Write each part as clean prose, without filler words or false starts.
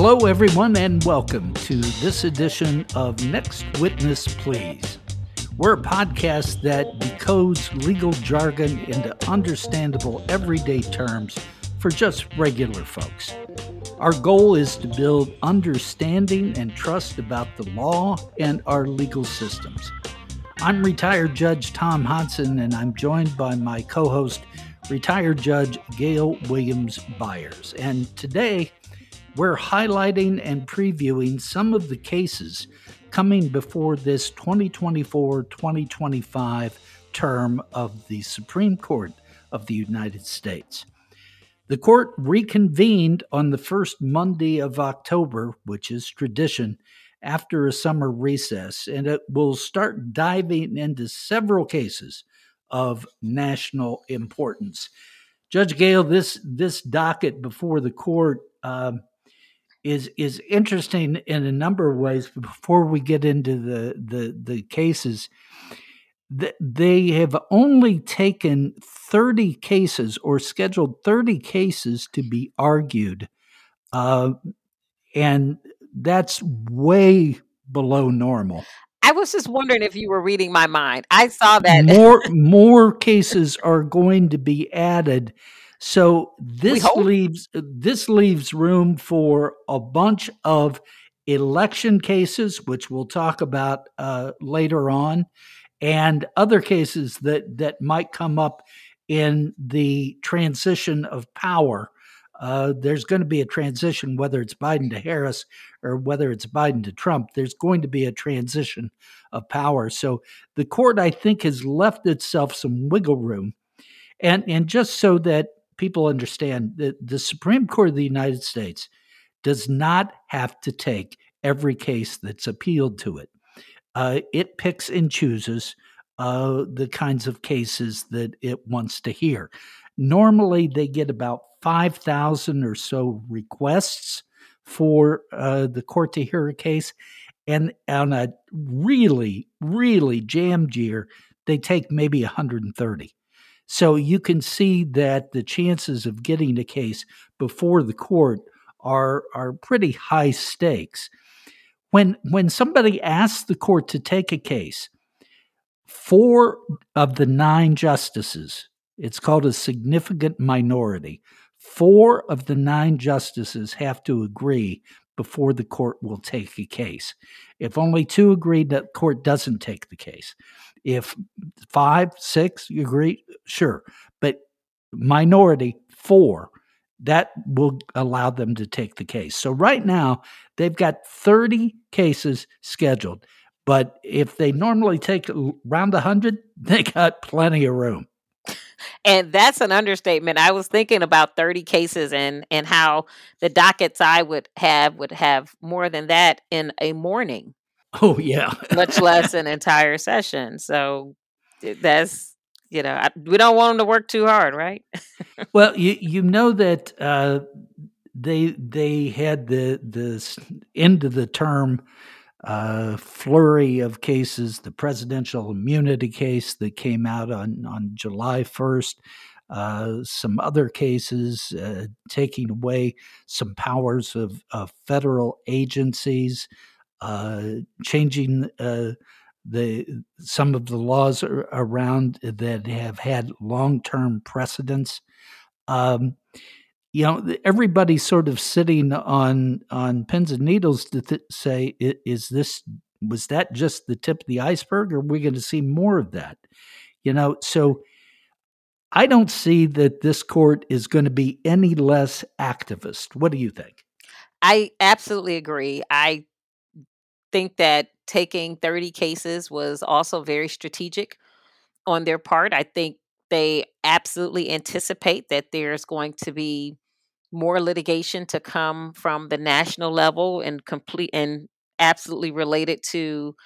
Hello, everyone, and welcome to this edition of Next Witness, Please. We're a podcast that decodes legal jargon into understandable everyday terms for just regular folks. Our goal is to build understanding and trust about the law and our legal systems. I'm retired Judge Tom Hodson, and I'm joined by my co-host, retired Judge Gail Williams Byers. And today, we're highlighting and previewing some of the cases coming before this 2024-2025 term of the Supreme Court of the United States. The court reconvened on the first Monday of October, which is tradition, after a summer recess, and it will start diving into several cases of national importance. Judge Gale, this docket before the court is interesting in a number of ways. Before we get into the cases, they have only taken 30 cases or scheduled 30 cases to be argued, and that's way below normal. I was just wondering if you were reading my mind. I saw that. More cases are going to be added. So this leaves room for a bunch of election cases, which we'll talk about later on, and other cases that might come up in the transition of power. There's going to be a transition, whether it's Biden to Harris or whether it's Biden to Trump. There's going to be a transition of power. So the court, I think, has left itself some wiggle room. And just so that people understand, that the Supreme Court of the United States does not have to take every case that's appealed to it. It picks and chooses the kinds of cases that it wants to hear. Normally, they get about 5,000 or so requests for the court to hear a case. And on a really, really jammed year, they take maybe 130. So you can see that the chances of getting a case before the court are pretty high stakes. When somebody asks the court to take a case, 4 of the 9 justices, it's called a significant minority, 4 of the 9 justices have to agree before the court will take a case. If only 2 agree, the court doesn't take the case. If 5, 6 you agree, sure. But minority, 4, that will allow them to take the case. So right now, they've got 30 cases scheduled. But if they normally take around 100, they got plenty of room. And that's an understatement. I was thinking about 30 cases and how the dockets I would have more than that in a morning. Oh, yeah. Much less an entire session. So that's, we don't want them to work too hard, right? Well, you know that they had the end of the term flurry of cases, the presidential immunity case that came out on July 1st, some other cases taking away some powers of federal agencies, changing some of the laws around that have had long-term precedents. Everybody's sort of sitting on pins and needles to say, was that just the tip of the iceberg, or are we going to see more of that? So I don't see that this court is going to be any less activist. What do you think? I absolutely agree. I think that taking 30 cases was also very strategic on their part. I think they absolutely anticipate that there's going to be more litigation to come from the national level and absolutely related to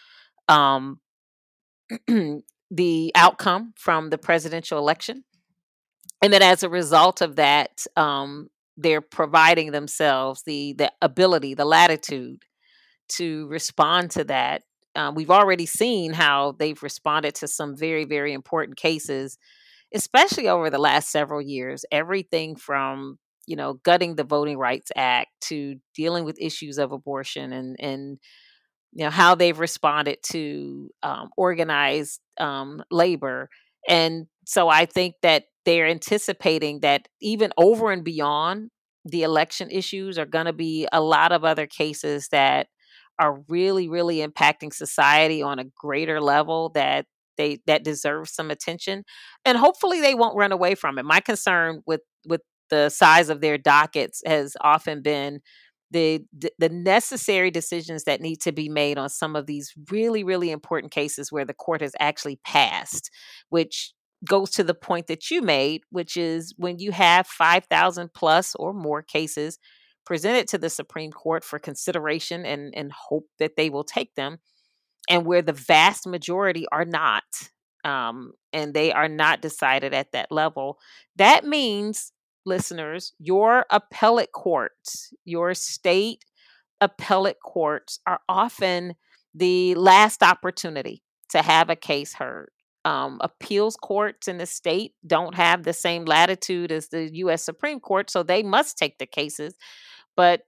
the outcome from the presidential election. And that as a result of that, they're providing themselves the ability, the latitude to respond to that. We've already seen how they've responded to some very, very important cases, especially over the last several years. Everything from, gutting the Voting Rights Act to dealing with issues of abortion and how they've responded to organized labor. And so I think that they're anticipating that even over and beyond the election issues are going to be a lot of other cases that are really, really impacting society on a greater level that deserve some attention. And hopefully they won't run away from it. My concern with the size of their dockets has often been the necessary decisions that need to be made on some of these really, really important cases where the court has actually passed, which goes to the point that you made, which is when you have 5,000 plus or more cases presented to the Supreme Court for consideration and hope that they will take them, and where the vast majority are not, and they are not decided at that level. That means, listeners, your appellate courts, your state appellate courts are often the last opportunity to have a case heard. Appeals courts in the state don't have the same latitude as the U.S. Supreme Court, so they must take the cases. But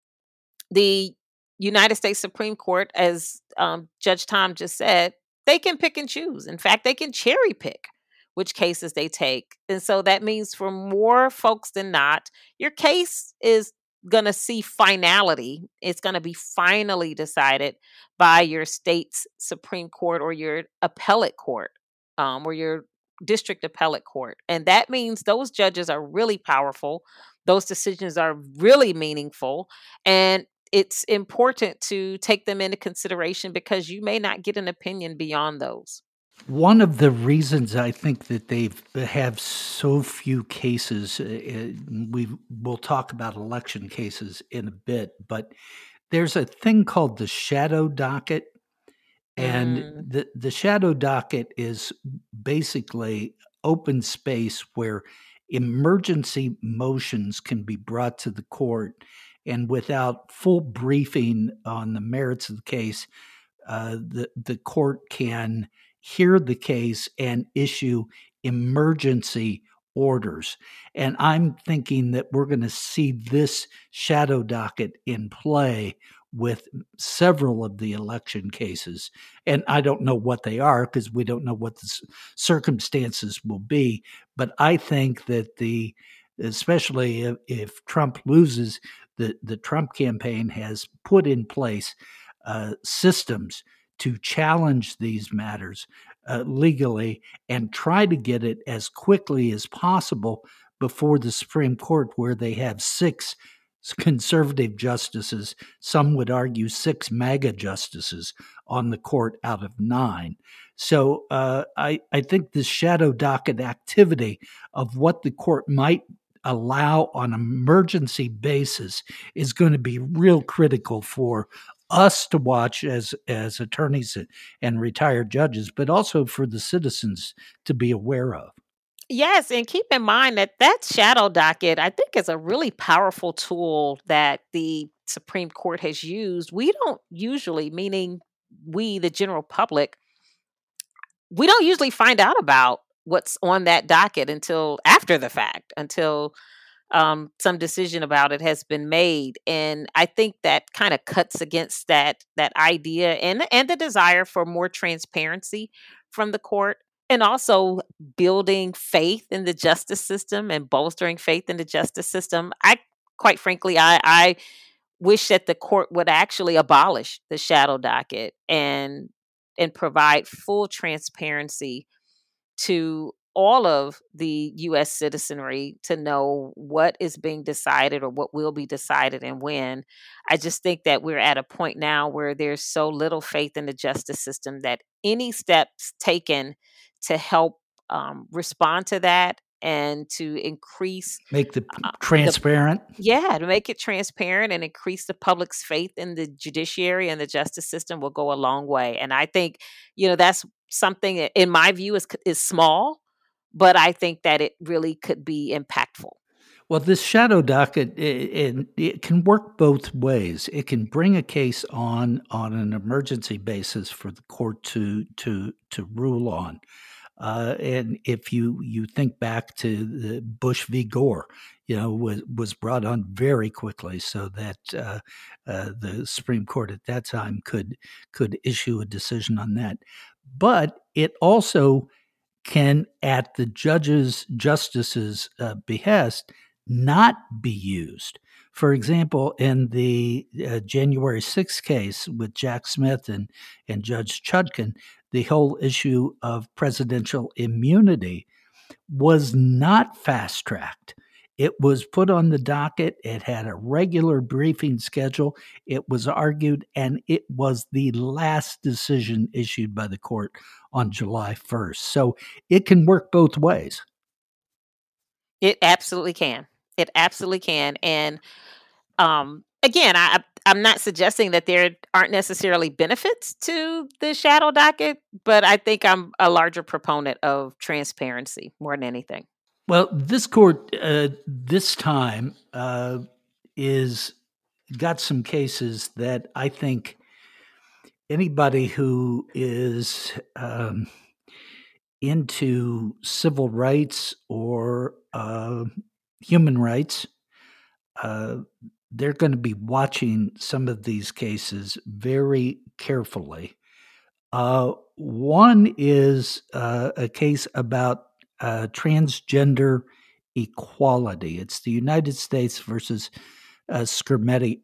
the United States Supreme Court, as Judge Tom just said, they can pick and choose. In fact, they can cherry pick which cases they take. And so that means for more folks than not, your case is going to see finality. It's going to be finally decided by your state's Supreme Court or your appellate court, or your district appellate court. And that means those judges are really powerful. Those decisions are really meaningful. And it's important to take them into consideration because you may not get an opinion beyond those. One of the reasons I think that they have so few cases, we'll talk about election cases in a bit, but there's a thing called the shadow docket. And the shadow docket is basically open space where emergency motions can be brought to the court, and without full briefing on the merits of the case, the court can hear the case and issue emergency orders. And I'm thinking that we're going to see this shadow docket in play with several of the election cases. And I don't know what they are because we don't know what the circumstances will be. But I think that especially if Trump loses, the Trump campaign has put in place systems to challenge these matters legally and try to get it as quickly as possible before the Supreme Court, where they have 6 conservative justices. Some would argue 6 MAGA justices on the court out of 9. So I think this shadow docket activity of what the court might allow on an emergency basis is going to be real critical for us to watch as attorneys and retired judges, but also for the citizens to be aware of. Yes, and keep in mind that shadow docket, I think, is a really powerful tool that the Supreme Court has used. We don't usually, meaning we, the general public, we don't usually find out about what's on that docket until after the fact, until some decision about it has been made. And I think that kind of cuts against that idea and the desire for more transparency from the court, and also building faith in the justice system and bolstering faith in the justice system. I quite frankly, I wish that the court would actually abolish the shadow docket and provide full transparency to all of the US citizenry to know what is being decided or what will be decided and when. I just think that we're at a point now where there's so little faith in the justice system that any steps taken to help respond to that and to increase Make the transparent. to make it transparent and increase the public's faith in the judiciary and the justice system will go a long way. And I think, that's something that, in my view, is small, but I think that it really could be impactful. Well, this shadow docket, it can work both ways. It can bring a case on an emergency basis for the court to rule on. And if you think back to the Bush v. Gore, was brought on very quickly so that the Supreme Court at that time could issue a decision on that. But it also can, at the justice's behest, not be used. For example, in the January 6th case with Jack Smith and Judge Chutkan, the whole issue of presidential immunity was not fast tracked. It was put on the docket. It had a regular briefing schedule. It was argued, and it was the last decision issued by the court on July 1st. So it can work both ways. It absolutely can. It absolutely can. And again, I'm not suggesting that there aren't necessarily benefits to the shadow docket, but I think I'm a larger proponent of transparency more than anything. Well, this court this time is got some cases that I think anybody who is into civil rights or human rights, they're going to be watching some of these cases very carefully. One is a case about transgender equality. It's the United States versus Skrmetti,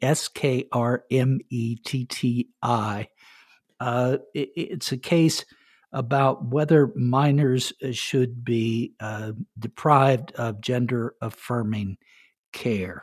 Skrmetti. It's a case about whether minors should be deprived of gender affirming care.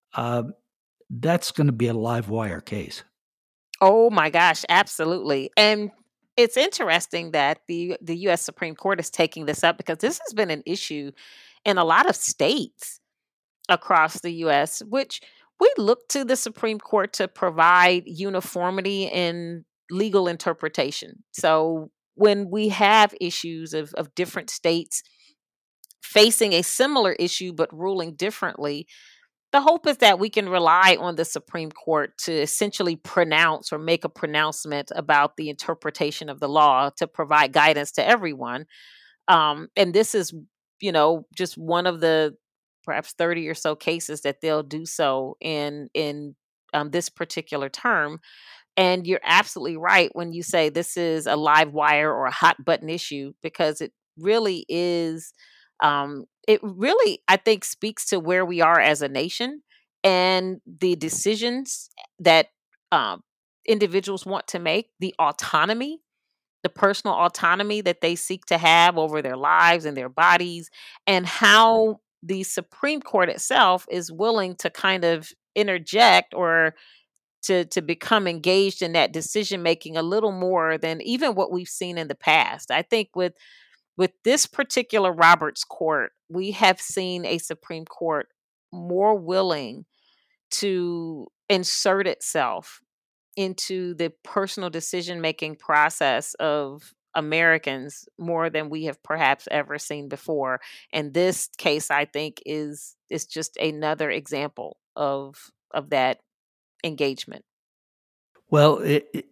That's going to be a live wire case. Oh my gosh, absolutely. And it's interesting that the US Supreme Court is taking this up because this has been an issue in a lot of states across the US, which we look to the Supreme Court to provide uniformity in legal interpretation. So when we have issues of different states facing a similar issue but ruling differently, the hope is that we can rely on the Supreme Court to essentially pronounce or make a pronouncement about the interpretation of the law to provide guidance to everyone. And this is, just one of the perhaps 30 or so cases that they'll do so in this particular term. And you're absolutely right when you say this is a live wire or a hot button issue because it really is. It really, I think, speaks to where we are as a nation and the decisions that um, individuals want to make, the personal autonomy that they seek to have over their lives and their bodies, and how the Supreme Court itself is willing to kind of interject or to become engaged in that decision making a little more than even what we've seen in the past. I think with this particular Roberts court, we have seen a Supreme Court more willing to insert itself into the personal decision making process of Americans more than we have perhaps ever seen before. And this case, I think, is just another example of that engagement. Well,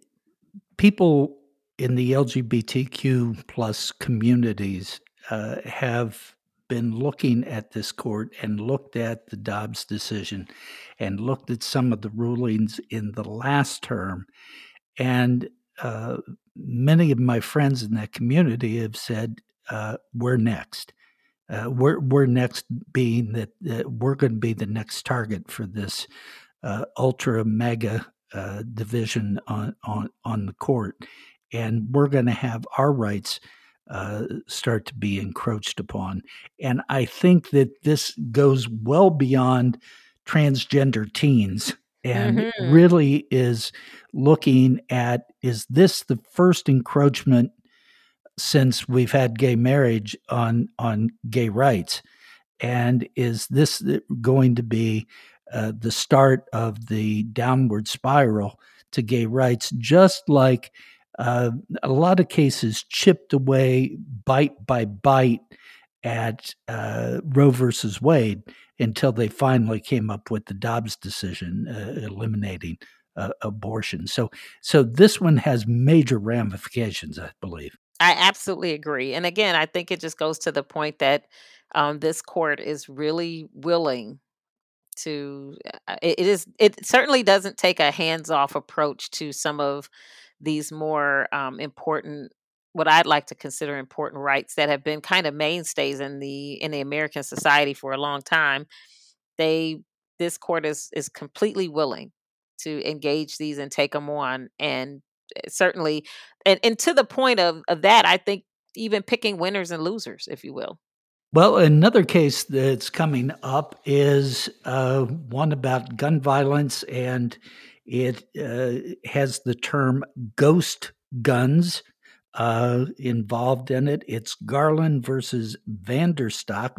people in the LGBTQ plus communities have been looking at this court and looked at the Dobbs decision and looked at some of the rulings in the last term. And many of my friends in that community have said, we're next. We're next, being that we're going to be the next target for this ultra mega division on the court, and we're going to have our rights start to be encroached upon. And I think that this goes well beyond transgender teens and really is looking at, is this the first encroachment since we've had gay marriage on gay rights? And is this going to be the start of the downward spiral to gay rights, just like a lot of cases chipped away bite by bite at Roe versus Wade until they finally came up with the Dobbs decision eliminating abortion. So this one has major ramifications, I believe. I absolutely agree. And again, I think it just goes to the point that this court is really willing to it certainly doesn't take a hands-off approach to some of these more important, what I'd like to consider important rights that have been kind of mainstays in the American society for a long time. They This court is completely willing to engage these and take them on, and certainly, and to the point of that, I think even picking winners and losers, if you will. Well, another case that's coming up is one about gun violence, and it has the term ghost guns involved in it. It's Garland versus Vanderstock,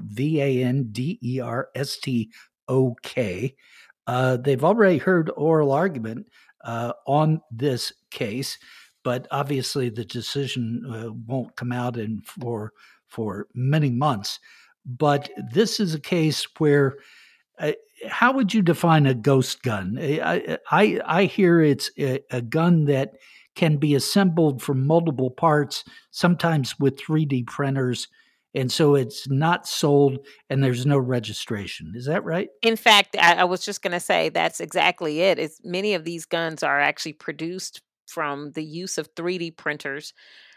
Vanderstok. They've already heard oral argument on this case, but obviously the decision won't come out for many months. But this is a case where uh, how would you define a ghost gun? I hear it's a gun that can be assembled from multiple parts, sometimes with 3D printers, and so it's not sold and there's no registration. Is that right? In fact, I was just going to say that's exactly it. It's many of these guns are actually produced from the use of 3D printers,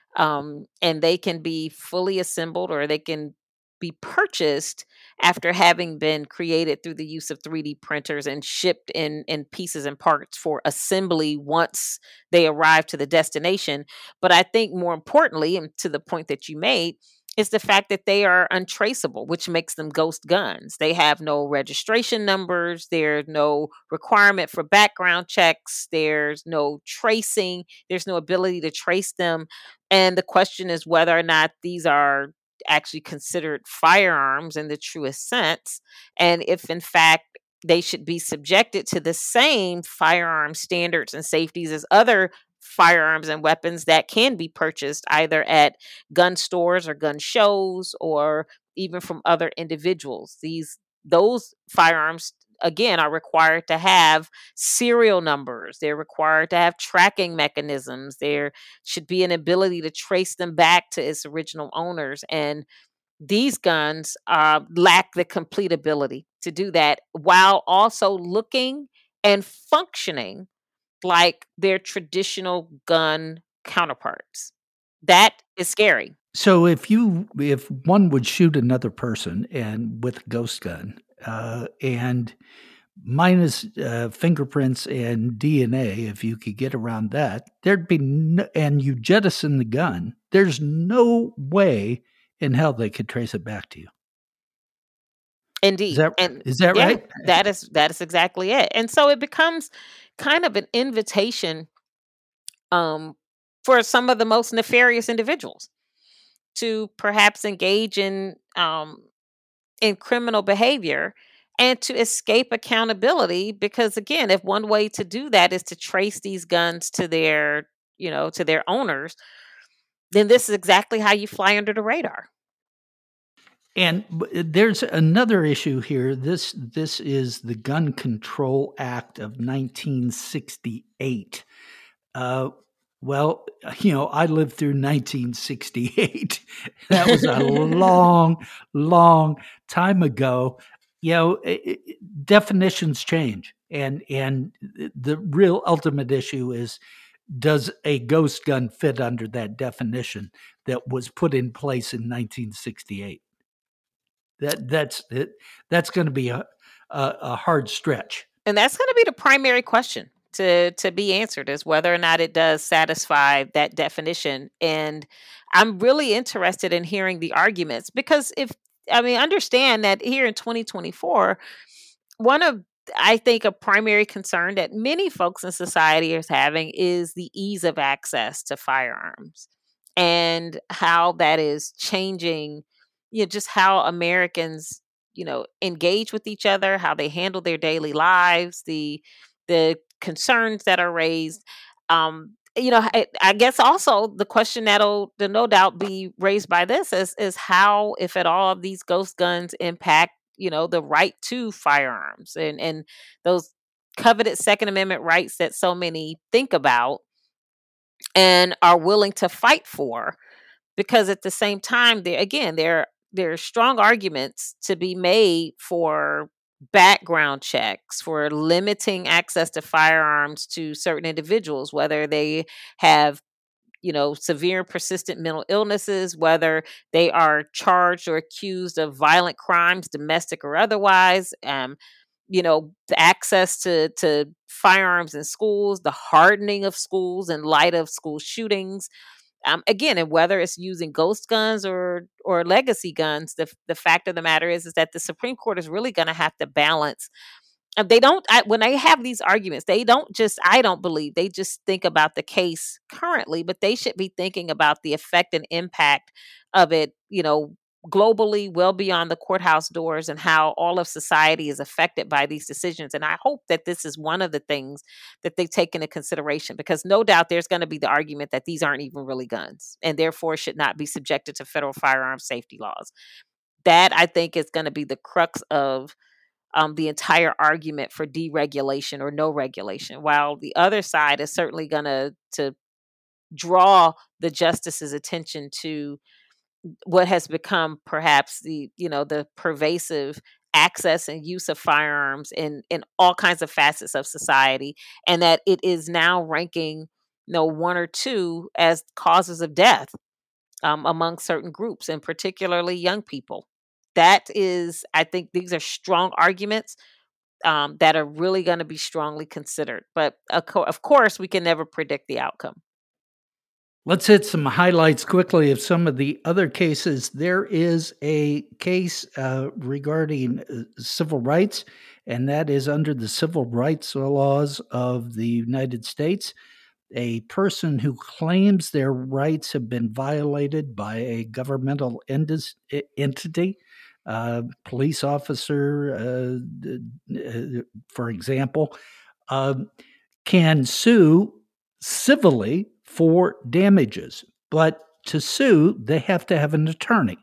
and they can be fully assembled or they can be purchased after having been created through the use of 3D printers and shipped in pieces and parts for assembly once they arrive to the destination. But I think more importantly, and to the point that you made, is the fact that they are untraceable, which makes them ghost guns. They have no registration numbers, there's no requirement for background checks, there's no tracing, there's no ability to trace them. And the question is whether or not these are actually considered firearms in the truest sense, and if in fact they should be subjected to the same firearm standards and safeties as other firearms and weapons that can be purchased either at gun stores or gun shows or even from other individuals. Those firearms again are required to have serial numbers. They're required to have tracking mechanisms. There should be an ability to trace them back to its original owners. And these guns lack the complete ability to do that while also looking and functioning like their traditional gun counterparts. That is scary. So if one would shoot another person and with a ghost gun, and minus fingerprints and DNA, if you could get around that, there'd be and you jettison the gun, there's no way in hell they could trace it back to you. Is Indeed. that And is that yeah, right? that is exactly it. And so it becomes kind of an invitation um for some of the most nefarious individuals to perhaps engage in criminal behavior and to escape accountability, because again, if one way to do that is to trace these guns to their, to their owners, then this is exactly how you fly under the radar. And there's another issue here. This is the Gun Control Act of 1968. Uh, well, I lived through 1968. That was a long, long time ago. Definitions change, and the real ultimate issue is, does a ghost gun fit under that definition that was put in place in 1968? That's it. That's going to be a hard stretch. And that's going to be the primary question to be answered, is whether or not it does satisfy that definition. And I'm really interested in hearing the arguments, because if I mean, understand that here in 2024, one of, I think, a primary concern that many folks in society is having is the ease of access to firearms and how that is changing, just how Americans, engage with each other, how they handle their daily lives, the concerns that are raised. I guess also the question that'll no doubt be raised by this is how, if at all, these ghost guns impact, the right to firearms and those coveted Second Amendment rights that so many think about and are willing to fight for. because at the same time, there are strong arguments to be made for background checks, for limiting access to firearms to certain individuals, whether they have, severe and persistent mental illnesses, whether they are charged or accused of violent crimes, domestic or otherwise. The access to firearms in schools, the hardening of schools in light of school shootings. Again, and whether it's using ghost guns or legacy guns, the fact of the matter is that the Supreme Court is really going to have to balance. They don't when they have these arguments, they don't just I don't believe they just think about the case currently, but they should be thinking about the effect and impact of it, globally, well beyond the courthouse doors, and how all of society is affected by these decisions. And I hope that this is one of the things that they take into consideration, because no doubt there's going to be the argument that these aren't even really guns and therefore should not be subjected to federal firearm safety laws. That, I think, is going to be the crux of the entire argument for deregulation or no regulation, while the other side is certainly going to draw the justice's attention to what has become perhaps the pervasive access and use of firearms in all kinds of facets of society, and that it is now ranking one or two as causes of death among certain groups, and particularly young people. That is, I think, these are strong arguments that are really going to be strongly considered. But of course, we can never predict the outcome. Let's hit some highlights quickly of some of the other cases. There is a case regarding civil rights, and that is under the civil rights laws of the United States. A person who claims their rights have been violated by a governmental entity, police officer, for example, can sue civilly for damages. But to sue, they have to have an attorney.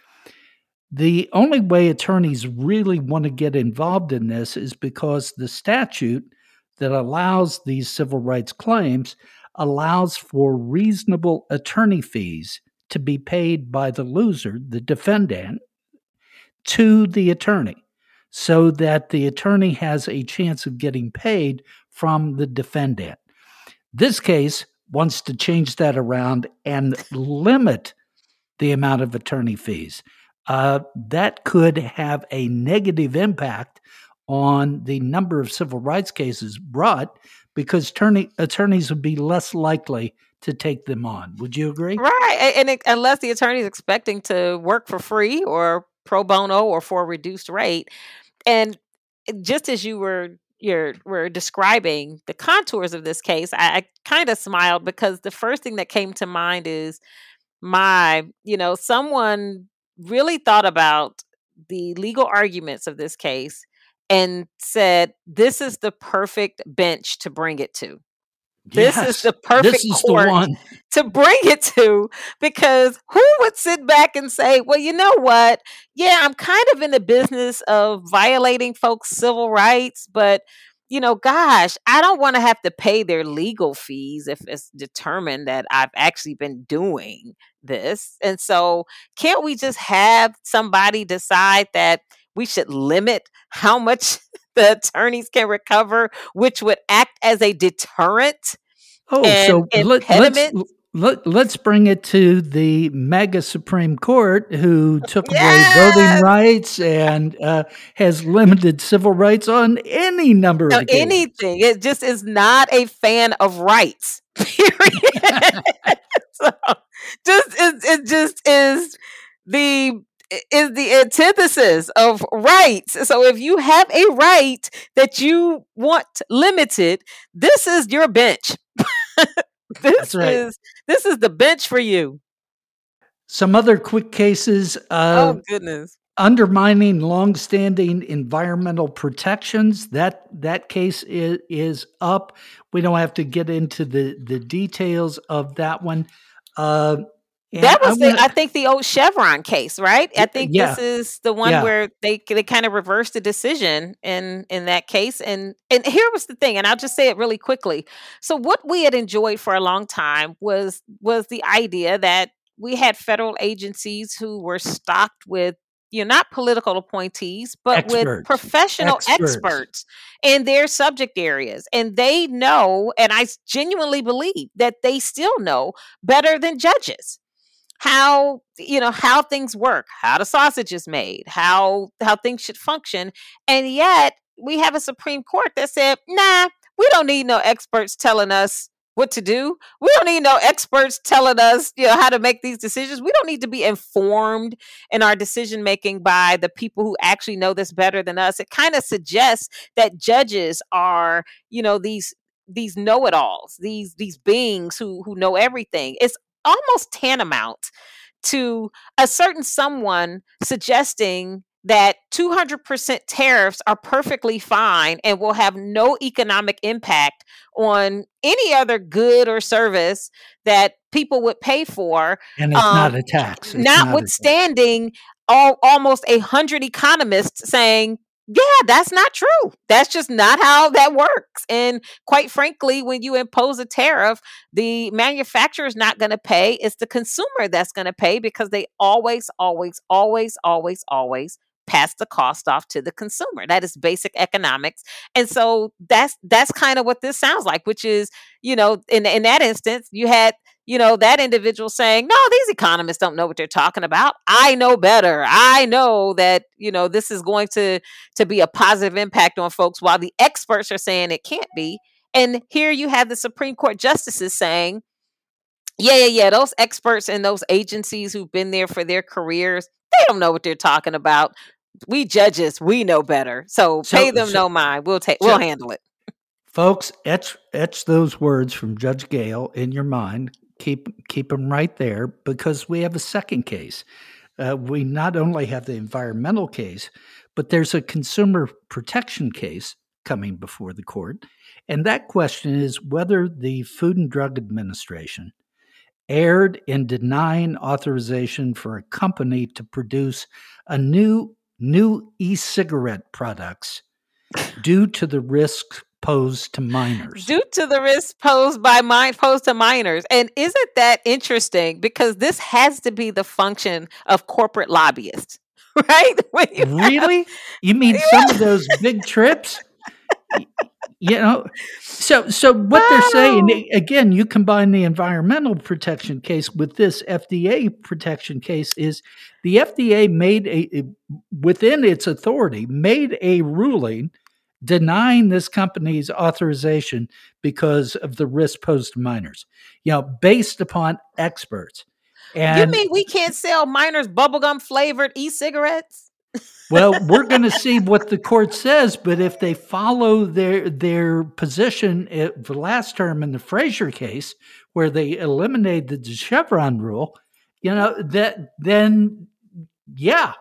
The only way attorneys really want to get involved in this is because the statute that allows these civil rights claims allows for reasonable attorney fees to be paid by the loser, the defendant, to the attorney, so that the attorney has a chance of getting paid from the defendant. This case wants to change that around and limit the amount of attorney fees. That could have a negative impact on the number of civil rights cases brought, because attorneys would be less likely to take them on. Would you agree? Right. And unless the attorney is expecting to work for free or pro bono or for a reduced rate. And just as you were describing the contours of this case, I kind of smiled, because the first thing that came to mind is someone really thought about the legal arguments of this case and said, this is the perfect bench to bring it to. This is the perfect court to bring it to, because who would sit back and say, well, you know what? Yeah, I'm kind of in the business of violating folks' civil rights, but gosh, I don't want to have to pay their legal fees if it's determined that I've actually been doing this. And so can't we just have somebody decide that we should limit how much the attorneys can recover, which would act as a deterrent and impediment? Let's bring it to the mega Supreme Court, who took away voting rights and has limited civil rights on any number of occasions. Anything. It just is not a fan of rights. Period. So, it just is the antithesis of rights. So if you have a right that you want limited, this is your bench. This is the bench for you. Some other quick cases. Oh, goodness. Undermining longstanding environmental protections. That case is up. We don't have to get into the details of that one. That was I think the old Chevron case, right? I think this is the one where they kind of reversed the decision in that case. And here was the thing, and I'll just say it really quickly. So what we had enjoyed for a long time was the idea that we had federal agencies who were stocked with, not political appointees, but with Experts. professional Experts. experts in their subject areas. And they know, and I genuinely believe that they still know better than judges how things work, how the sausage is made, how things should function. And yet we have a Supreme Court that said, nah, we don't need no experts telling us what to do. We don't need no experts telling us, how to make these decisions. We don't need to be informed in our decision making by the people who actually know this better than us. It kind of suggests that judges are, these know-it-alls, these beings who know everything. It's almost tantamount to a certain someone suggesting that 200% tariffs are perfectly fine and will have no economic impact on any other good or service that people would pay for. And it's not a tax. It's not a tax. Notwithstanding almost 100 economists saying, yeah, that's not true. That's just not how that works. And quite frankly, when you impose a tariff, the manufacturer is not going to pay. It's the consumer that's going to pay, because they always, always, always, always, always pass the cost off to the consumer. That is basic economics. And so that's kind of what this sounds like, which is, in that instance, you had, that individual saying, no, these economists don't know what they're talking about. I know better. I know that, this is going to be a positive impact on folks, while the experts are saying it can't be. And here you have the Supreme Court justices saying, yeah, those experts and those agencies who've been there for their careers, they don't know what they're talking about. We judges, we know better. So pay them no mind. We'll handle it. Folks, etch those words from Judge Gale in your mind. Keep them right there, because we have a second case. We not only have the environmental case, but there's a consumer protection case coming before the court. And that question is whether the Food and Drug Administration erred in denying authorization for a company to produce a new e-cigarette products due to the risks posed to minors. Due to the risks posed to minors. And isn't that interesting? Because this has to be the function of corporate lobbyists, right? Really? You mean some of those big trips? So what they're saying, again, you combine the environmental protection case with this FDA protection case, is the FDA within its authority, made a ruling denying this company's authorization because of the risk posed to minors, based upon experts. And you mean we can't sell minors bubblegum flavored e-cigarettes? Well, we're going to see what the court says, but if they follow their position the last term in the Frazier case, where they eliminated the Chevron rule, then yeah.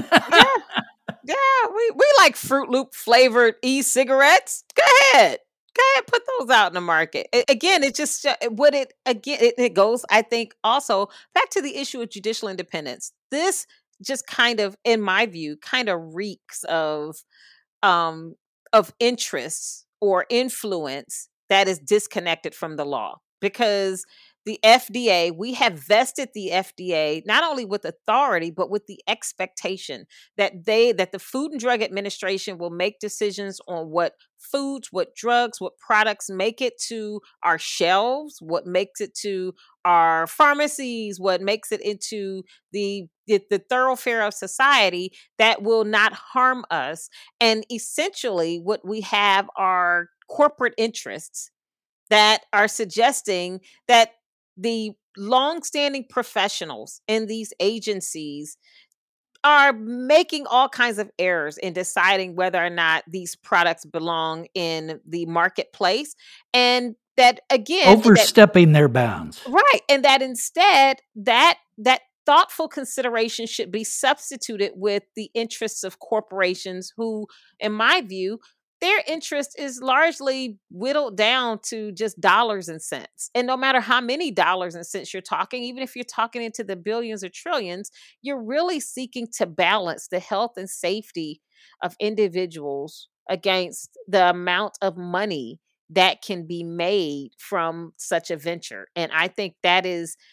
Yeah, we like Fruit Loop flavored e-cigarettes. Go ahead, put those out in the market. Again, it just it goes, I think, also back to the issue of judicial independence. This just kind of, in my view, kind of reeks um of interests or influence that is disconnected from the law, because the FDA, we have vested the FDA not only with authority, but with the expectation that the Food and Drug Administration will make decisions on what foods, what drugs, what products make it to our shelves, what makes it to our pharmacies, what makes it into the thoroughfare of society, that will not harm us. And essentially what we have are corporate interests that are suggesting that the longstanding professionals in these agencies are making all kinds of errors in deciding whether or not these products belong in the marketplace. And that, again, overstepping their bounds. Right. And that instead, that thoughtful consideration should be substituted with the interests of corporations who, in my view, their interest is largely whittled down to just dollars and cents. And no matter how many dollars and cents you're talking, even if you're talking into the billions or trillions, you're really seeking to balance the health and safety of individuals against the amount of money that can be made from such a venture. And I think that is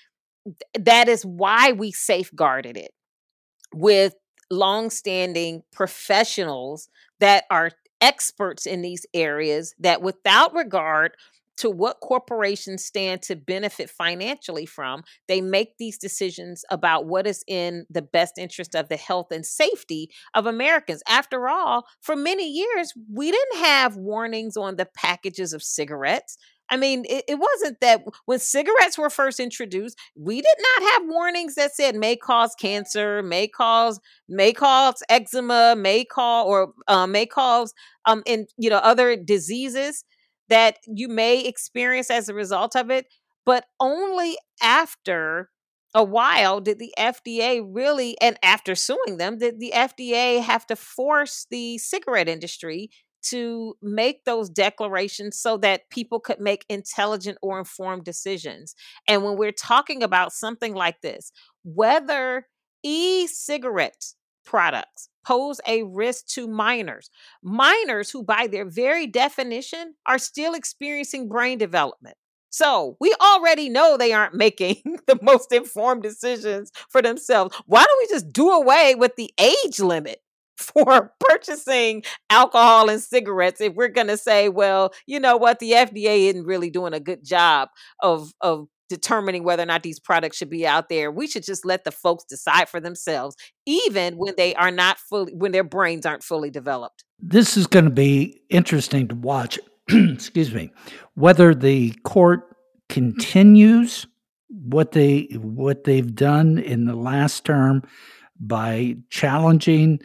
that is why we safeguarded it with longstanding professionals that are experts in these areas, that without regard to what corporations stand to benefit financially from, they make these decisions about what is in the best interest of the health and safety of Americans. After all, for many years, we didn't have warnings on the packages of cigarettes. I mean, it wasn't that when cigarettes were first introduced, we did not have warnings that said may cause cancer, may cause eczema, may cause and other diseases that you may experience as a result of it. But only after a while did the FDA really, and after suing them, did the FDA have to force the cigarette industry to make those declarations so that people could make intelligent or informed decisions. And when we're talking about something like this, whether e-cigarette products pose a risk to minors who by their very definition are still experiencing brain development. So we already know they aren't making the most informed decisions for themselves. Why don't we just do away with the age limit for purchasing alcohol and cigarettes if we're going to say, well, you know what, the FDA isn't really doing a good job of determining whether or not these products should be out there. We should just let the folks decide for themselves, even when they are not fully, when their brains aren't fully developed. This is going to be interesting to watch. Excuse me, whether the court continues what they've done in the last term by challenging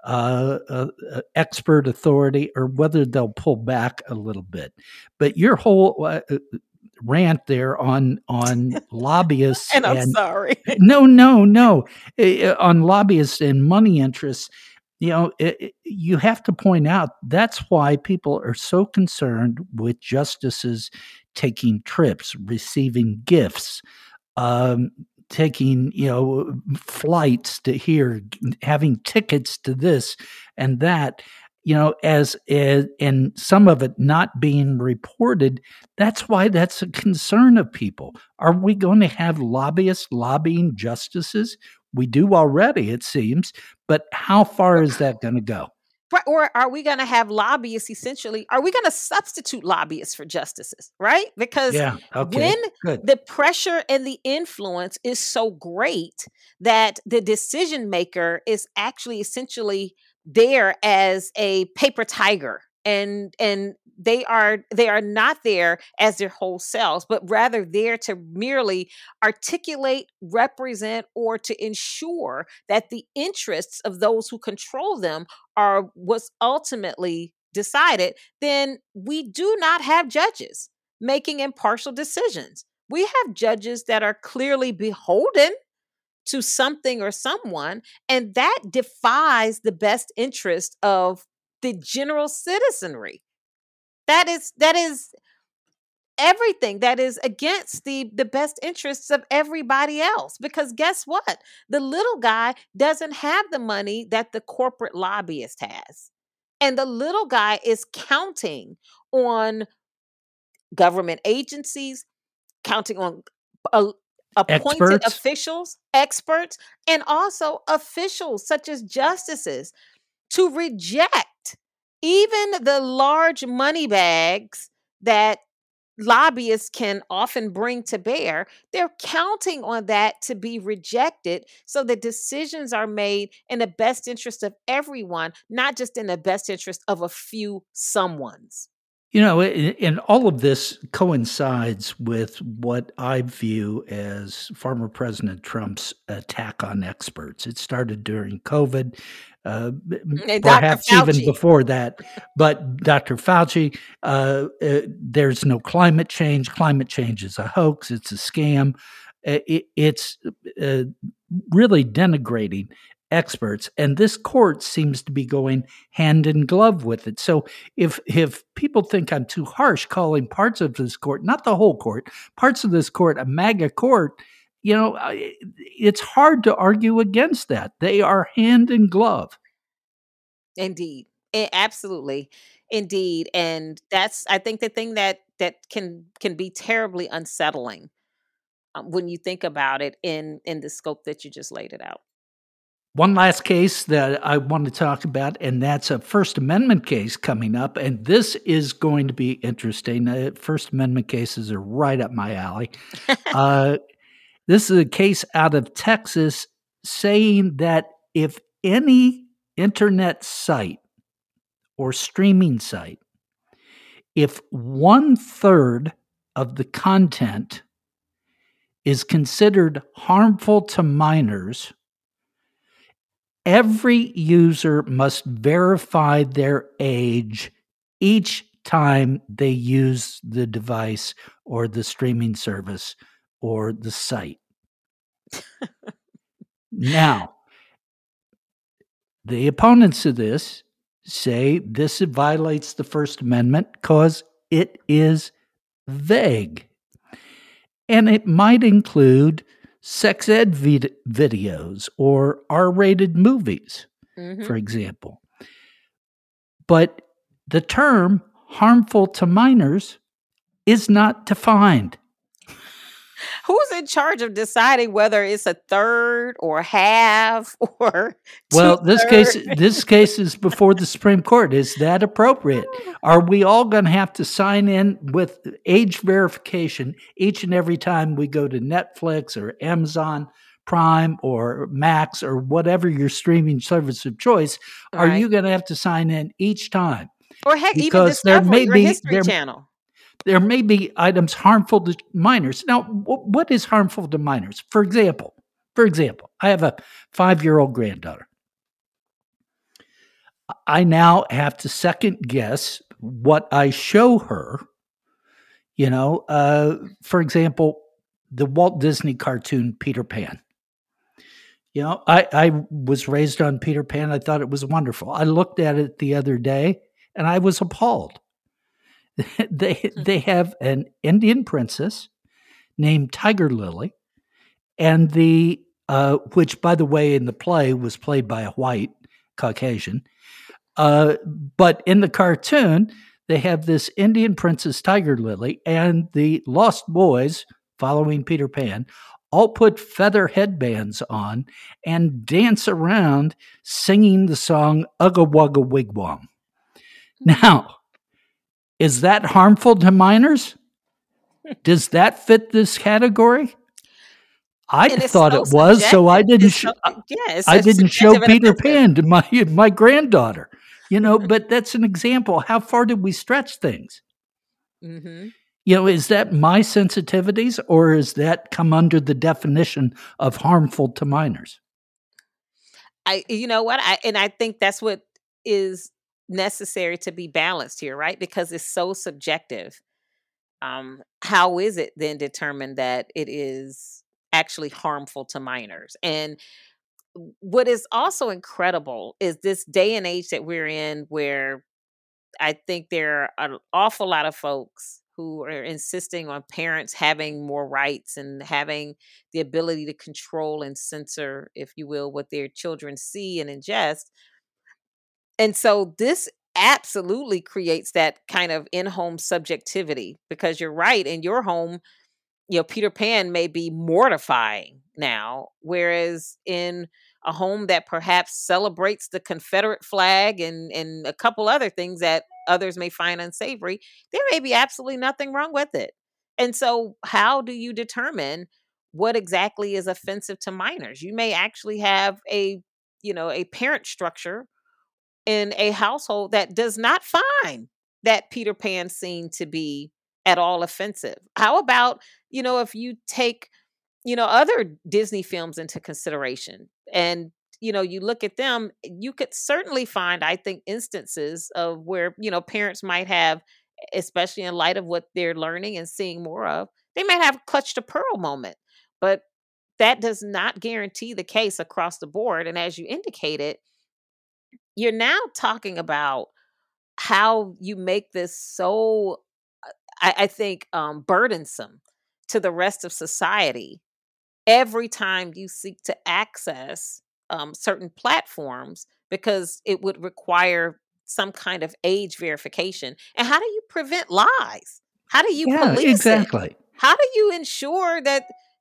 expert authority, or whether they'll pull back a little bit. But your whole rant there on lobbyists And I'm and sorry. no, on lobbyists and money interests, you have to point out that's why people are so concerned with justices taking trips, receiving gifts, um, taking flights to here, having tickets to this and that. As and some of it not being reported. That's why that's a concern of people. Are we going to have lobbyists lobbying justices? We do already, it seems, but how far is that going to go? Right, or are we going to have lobbyists essentially? Are we going to substitute lobbyists for justices? Right? Because Yeah. when Okay. Good. the pressure and the influence is so great that the decision maker is actually essentially there as a paper tiger, and they are not there as their whole selves, but rather there to merely articulate, represent, or to ensure that the interests of those who control them are what's ultimately decided. Then we do not have judges making impartial decisions. We have judges that are clearly beholden to something or someone, and that defies the best interest of the general citizenry. That is everything that is against the best interests of everybody else, because guess what, the little guy doesn't have the money that the corporate lobbyist has, and the little guy is counting on government agencies, counting on uh, appointed Experts. officials, experts, and also officials such as justices to reject even the large money bags that lobbyists can often bring to bear. They're counting on that to be rejected so that decisions are made in the best interest of everyone, not just in the best interest of a few someones. And all of this coincides with what I view as former President Trump's attack on experts. It started during COVID, And Dr. perhaps even Fauci. before that. But Dr. Fauci, there's no climate change. Climate change is a hoax. It's a scam. It's uh, really denigrating experts, and this court seems to be going hand in glove with it. So if people think I'm too harsh calling parts of this court, not the whole court, parts of this court a MAGA court, it's hard to argue against that. They are hand in glove. Indeed. Absolutely. Indeed. And that's, I think, the thing that can be terribly unsettling when you think about it in the scope that you just laid it out. One last case that I want to talk about, and that's a First Amendment case coming up. And this is going to be interesting. First Amendment cases are right up my alley. This is a case out of Texas saying that if any internet site or streaming site, if 1/3 of the content is considered harmful to minors, every user must verify their age each time they use the device or the streaming service or the site. Now, the opponents of this say this violates the First Amendment because it is vague. And it might include sex ed videos or R-rated movies, for example. But the term harmful to minors is not defined. Who's in charge of deciding whether it's a third or half or well, this case is before the Supreme Court. Is that appropriate? Are we all going to have to sign in with age verification each and every time we go to Netflix or Amazon Prime or Max or whatever your streaming service of choice? Are you going to have to sign in each time? Or heck, even Discovery or History Channel. There may be items harmful to minors. Now, what is harmful to minors? For example, I have a 5-year-old granddaughter. I now have to second guess what I show her. For example, the Walt Disney cartoon Peter Pan. I was raised on Peter Pan. I thought it was wonderful. I looked at it the other day and I was appalled. They have an Indian princess named Tiger Lily, and which, by the way, in the play was played by a white Caucasian. But in the cartoon, they have this Indian princess Tiger Lily, and the Lost Boys, following Peter Pan, all put feather headbands on and dance around singing the song Ugga Wugga Wigwam. Now, is that harmful to minors? Does that fit this category? I thought it was, so I didn't. I didn't show Peter Pan to my granddaughter. But that's an example. How far did we stretch things? Is that my sensitivities, or is that come under the definition of harmful to minors? I think that's what is necessary to be balanced here, right? Because it's so subjective. How is it then determined that it is actually harmful to minors? And what is also incredible is this day and age that we're in, where I think there are an awful lot of folks who are insisting on parents having more rights and having the ability to control and censor, if you will, what their children see and ingest. And so this absolutely creates that kind of in-home subjectivity, because you're right, in your home, Peter Pan may be mortifying now, whereas in a home that perhaps celebrates the Confederate flag and a couple other things that others may find unsavory, there may be absolutely nothing wrong with it. And so how do you determine what exactly is offensive to minors? You may actually have a parent structure in a household that does not find that Peter Pan scene to be at all offensive. How about, if you take, other Disney films into consideration and, you look at them, you could certainly find, I think, instances of where, parents might have, especially in light of what they're learning and seeing more of, they might have clutched a pearl moment. But that does not guarantee the case across the board. And as you indicated, you're now talking about how you make this so, I think, burdensome to the rest of society every time you seek to access certain platforms, because it would require some kind of age verification. And how do you prevent lies? How do you police exactly. it? How do you ensure that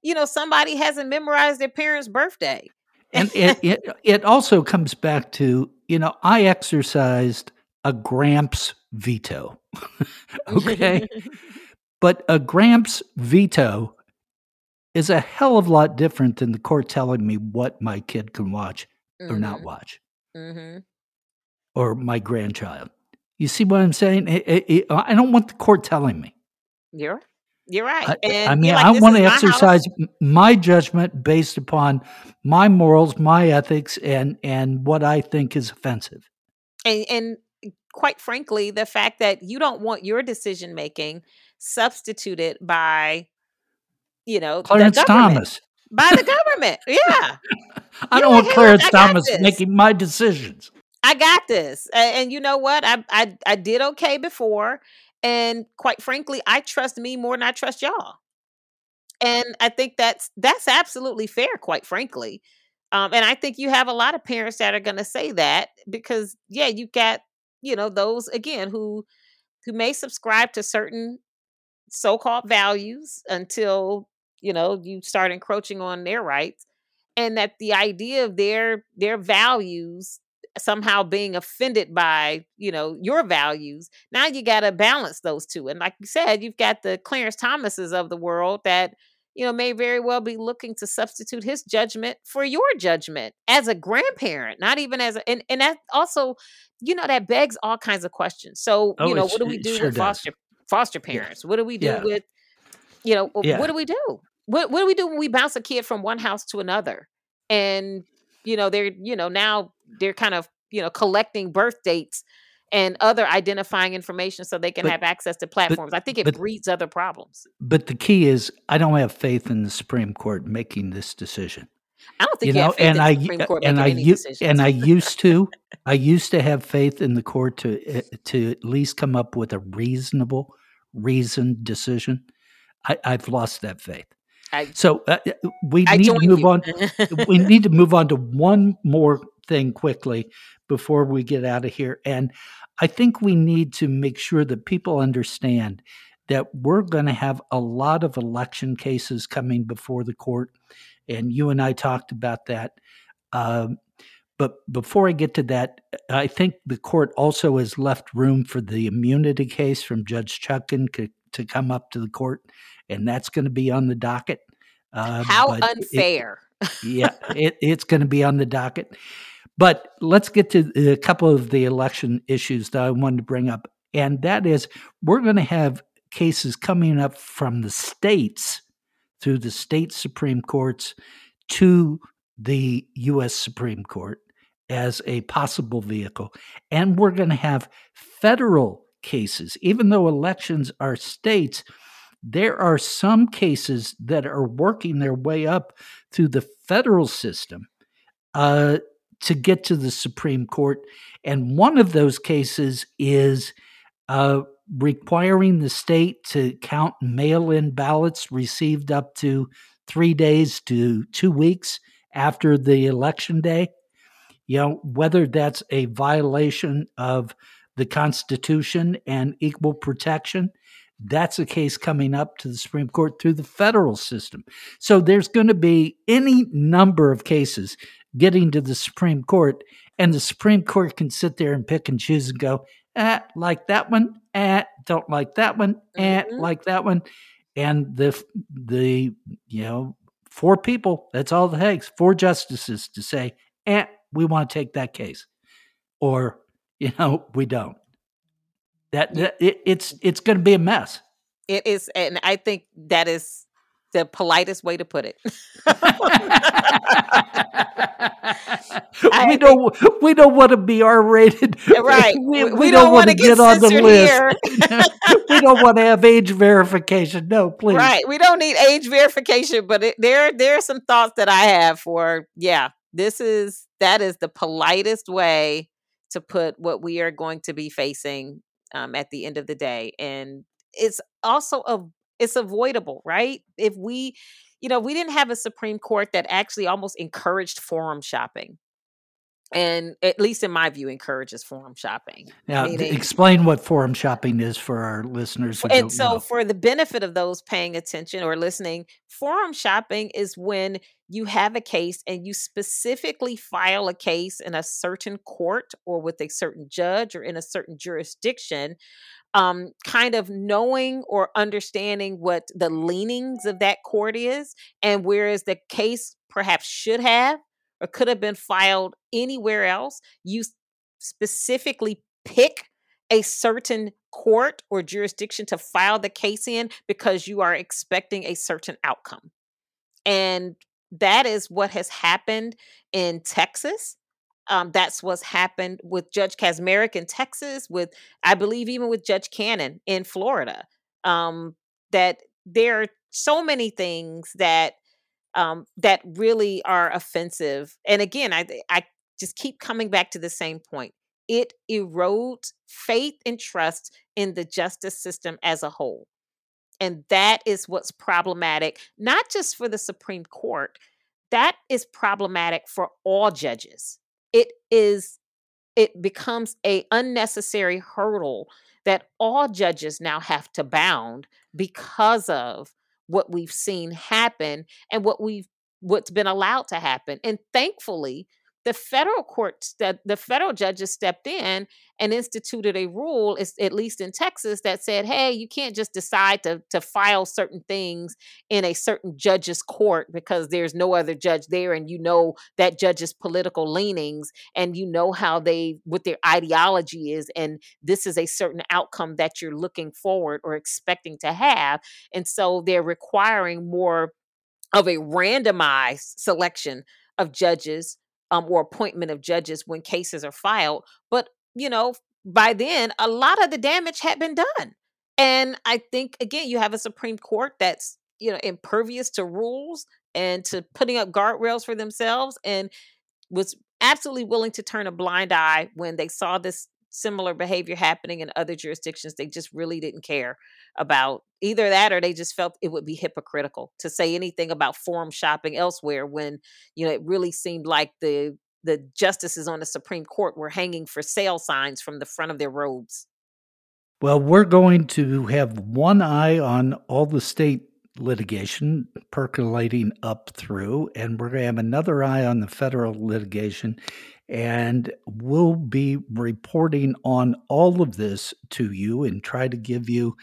somebody hasn't memorized their parents' birthday. And it also comes back to, I exercised a Gramps veto. Okay? But a Gramps veto is a hell of a lot different than the court telling me what my kid can watch or not Mhm. watch, Mhm. or my grandchild. You see what I'm saying? I don't want the court telling me. You're you're right. I And mean, you're I like, "This wanna is my exercise house." my judgment based upon my morals, my ethics, and what I think is offensive. And quite frankly, the fact that you don't want your decision making substituted by, the Clarence government. Thomas. By the government. Yeah. I You're don't like, want "Hey, look, Clarence I got Thomas this. making my decisions. I got this." And you know what? I did okay before, and quite frankly, I trust me more than I trust y'all. And I think that's absolutely fair, quite frankly. And I think you have a lot of parents that are going to say that because, yeah, you got, those again who may subscribe to certain so-called values until, you start encroaching on their rights, and that the idea of their values somehow being offended by, your values. Now you got to balance those two. And like you said, you've got the Clarence Thomases of the world that, may very well be looking to substitute his judgment for your judgment as a grandparent, not even as a, and that also, that begs all kinds of questions. So, Oh, what do we it do sure with does. foster Yeah. parents? What do we do Yeah. with, what Yeah. do we do? What do we do when we bounce a kid from one house to another? And, they're, now they're kind of, collecting birth dates and other identifying information so they can But have access to but platforms. I think it but breeds other problems. but the key is I don't have faith in the Supreme Court making this decision. I don't think you have faith And in the Supreme Court making any and decisions. I used to have faith in the court to at least come up with a reasonable, reasoned decision. I've lost that faith. I So, we I need join to move you. on. We need to move on to one more thing quickly before we get out of here, and I think we need to make sure that people understand that we're gonna have a lot of election cases coming before the court, and you and I talked about that. Um, but before I get to that, I think the court also has left room for the immunity case from Judge Chutkan to come up to the court, and that's gonna be on the docket. How But unfair. it's gonna be on the docket. But let's get to a couple of the election issues that I wanted to bring up, and that is we're gonna have cases coming up from the states through the state Supreme Courts to the US Supreme Court as a possible vehicle. And we're going to have federal cases. Even though elections are states, there are some cases that are working their way up through the federal system uh, to get to the Supreme Court. And one of those cases is uh, requiring the state to count mail in ballots received up to 3 days to 2 weeks after the election day. Whether that's a violation of the Constitution and equal protection, that's a case coming up to the Supreme Court through the federal system. So there's going to be any number of cases getting to the Supreme Court, and the Supreme Court can sit there and pick and choose and go, like that one, don't like that one, Mhm. like that one. And the four people, that's all it takes, four justices to say, we want to take that case, or we don't. You It's going to be a mess. It is, and I think that is the politest way to put it. we I think don't we don't want to be R-rated. right. We We don't don't want want to to get get on the censored list. here. We don't want to have age verification. No, please. Right. We don't need age verification, but there are some thoughts that I have for, yeah, that is the politest way to put what we are going to be facing at the end of the day. And it's also it's avoidable, right? If we didn't have a Supreme Court that actually almost encouraged forum shopping. and at least in my view, encourages forum shopping. Now, Meaning, explain what forum shopping is for our listeners who and don't so know. for the benefit of those paying attention or listening, forum shopping is when you have a case and you specifically file a case in a certain court or with a certain judge or in a certain jurisdiction, kind of knowing or understanding what the leanings of that court is, and whereas the case perhaps should have or could have been filed anywhere else, you specifically pick a certain court or jurisdiction to file the case in because you are expecting a certain outcome. And that is what has happened in Texas. That's what's happened with Judge Kazmarek in Texas, with I believe even with Judge Cannon in Florida. That there are so many things that really are offensive. And again, I just keep coming back to the same point. It erodes faith and trust in the justice system as a whole. And that is what's problematic, not just for the Supreme Court, that is problematic for all judges. It is it becomes a unnecessary hurdle that all judges now have to bound because of what we've seen happen and what's been allowed to happen. And thankfully, the federal judges stepped in and instituted a rule, is at least in Texas, that said, hey, you can't just decide to file certain things in a certain judge's court because there's no other judge there and you know that judge's political leanings and you know how they what their ideology is, and this is a certain outcome that you're looking forward or expecting to have. And so they're requiring more of a randomized selection of judges, or appointment of judges when cases are filed. But, by then, a lot of the damage had been done. And I think, again, you have a Supreme Court that's, impervious to rules and to putting up guardrails for themselves, and was absolutely willing to turn a blind eye when they saw this similar behavior happening in other jurisdictions. They just really didn't care about either that, or they just felt it would be hypocritical to say anything about forum shopping elsewhere when, it really seemed like the justices on the Supreme Court were hanging for sale signs from the front of their robes. Well, we're going to have one eye on all the state litigation percolating up through, and we're going to have another eye on the federal litigation. And we'll be reporting on all of this to you and try to give you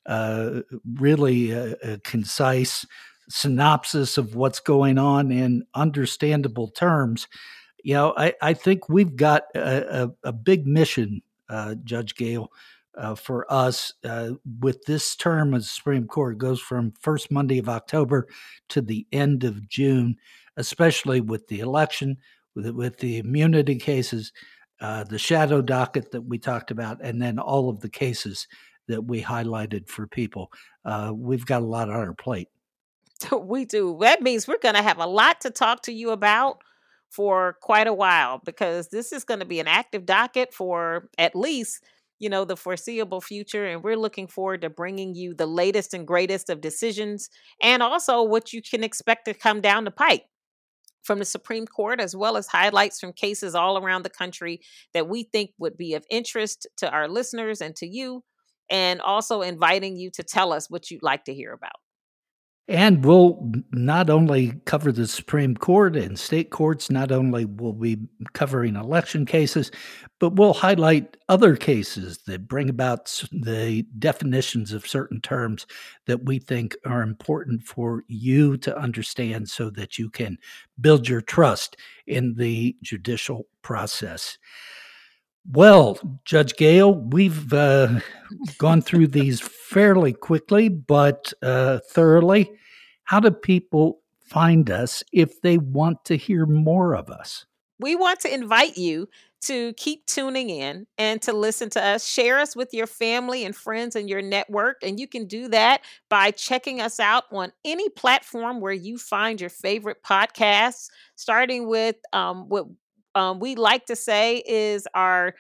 really a concise synopsis of what's going on in understandable terms. I think we've got a big mission, Judge Gale, for us with this term of the Supreme Court. It goes from first Monday of October to the end of June, especially with the election, with the immunity cases, the shadow docket that we talked about, and then all of the cases that we highlighted for people. We've got a lot on our plate. We do. That means we're going to have a lot to talk to you about for quite a while, because this is going to be an active docket for at least, the foreseeable future. And we're looking forward to bringing you the latest and greatest of decisions, and also what you can expect to come down the pipe from the Supreme Court, as well as highlights from cases all around the country that we think would be of interest to our listeners and to you, and also inviting you to tell us what you'd like to hear about. And we'll not only cover the Supreme Court and state courts, not only will we be covering election cases, but we'll highlight other cases that bring about the definitions of certain terms that we think are important for you to understand so that you can build your trust in the judicial process. Well, Judge Gale, we've gone through these fairly quickly, but thoroughly. How do people find us if they want to hear more of us? We want to invite you to keep tuning in and to listen to us. Share us with your family and friends and your network. And you can do that by checking us out on any platform where you find your favorite podcasts, starting with what we like to say is our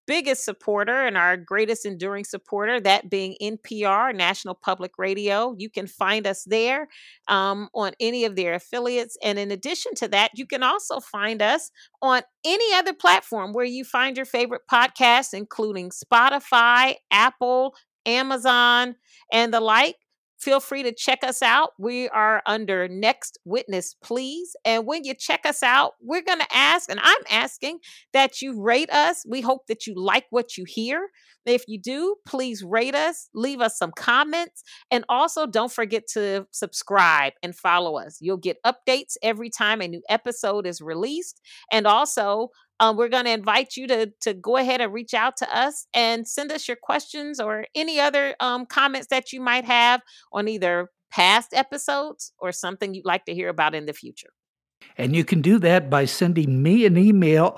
biggest supporter and our greatest enduring supporter, that being NPR, National Public Radio. You can find us there on any of their affiliates. And in addition to that, you can also find us on any other platform where you find your favorite podcasts, including Spotify, Apple, Amazon, and the like. Feel free to check us out. We are under Next Witness Please. And when you check us out, we're going to ask, and I'm asking that you rate us. We hope that you like what you hear. If you do, please rate us, leave us some comments, and also don't forget to subscribe and follow us. You'll get updates every time a new episode is released. And also, we're going to invite you to go ahead and reach out to us and send us your questions or any other comments that you might have on either past episodes or something you'd like to hear about in the future. And you can do that by sending me an email,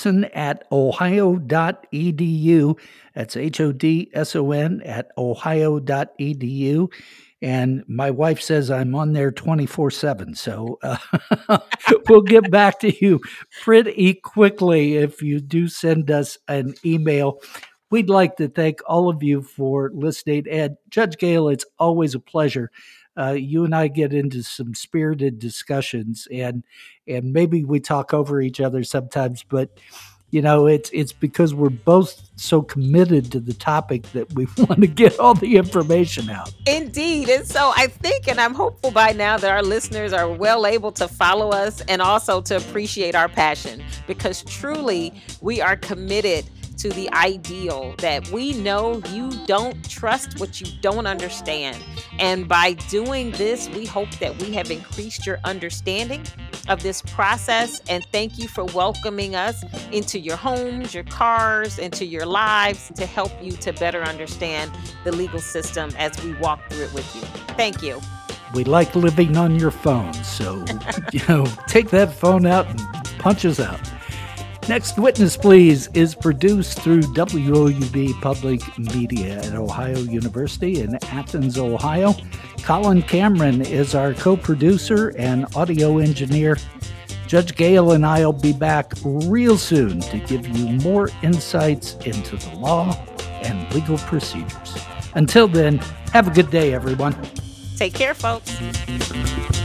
hodson@ohio.edu. That's HODSON @ohio.edu. And my wife says I'm on there 24/7. So we'll get back to you pretty quickly if you do send us an email. We'd like to thank all of you for listening. And Judge Gale, it's always a pleasure. You and I get into some spirited discussions, and maybe we talk over each other sometimes, but it's because we're both so committed to the topic that we want to get all the information out. Indeed. And so I think, and I'm hopeful by now that our listeners are well able to follow us and also to appreciate our passion, because truly we are committed to the ideal that we know you don't trust what you don't understand. And by doing this, we hope that we have increased your understanding of this process. And thank you for welcoming us into your homes, your cars, into your lives to help you to better understand the legal system as we walk through it with you. Thank you. We like living on your phone. So, take that phone out and punch us out. Next Witness Please is produced through WOUB Public Media at Ohio University in Athens, Ohio. Colin Cameron is our co-producer and audio engineer. Judge Gale and I will be back real soon to give you more insights into the law and legal procedures. Until then, have a good day, everyone. Take care, folks.